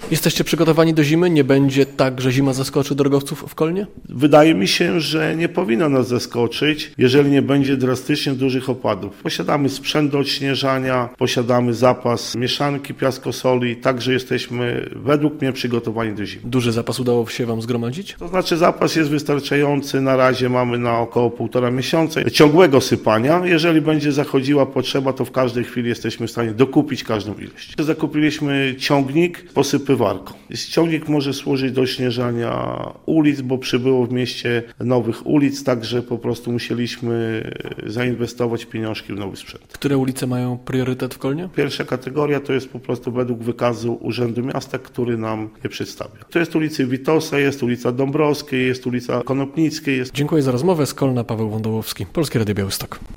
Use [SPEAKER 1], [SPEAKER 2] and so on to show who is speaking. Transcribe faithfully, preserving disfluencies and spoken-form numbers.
[SPEAKER 1] Jesteście przygotowani do zimy? Nie będzie tak, że zima zaskoczy drogowców w Kolnie?
[SPEAKER 2] Wydaje mi się, że nie powinno nas zaskoczyć, jeżeli nie będzie drastycznie dużych opadów. Posiadamy sprzęt do odśnieżania, posiadamy zapas mieszanki piaskosoli, także jesteśmy według mnie przygotowani do zimy.
[SPEAKER 1] Duży zapas udało się Wam zgromadzić?
[SPEAKER 2] To znaczy zapas jest wystarczający, na razie mamy na około półtora miesiąca ciągłego sypania. Jeżeli będzie zachodziła potrzeba, to w każdej chwili jesteśmy w stanie dokupić każdą ilość. Zakupiliśmy ciągnik posypywarką. Ciągnik może służyć do śnieżania ulic, bo przybyło w mieście nowych ulic, także po prostu musieliśmy zainwestować pieniążki w nowy sprzęt.
[SPEAKER 1] Które ulice mają priorytet w Kolnie?
[SPEAKER 2] Pierwsza kategoria to jest po prostu według wykazu Urzędu Miasta, który nam je przedstawia. To jest ulica Witosa, jest ulica Dąbrowskiej, jest ulica Konopnickiej. Jest...
[SPEAKER 1] Dziękuję za rozmowę. Z Kolna Paweł Wądołowski, Polskie Radio Białystok.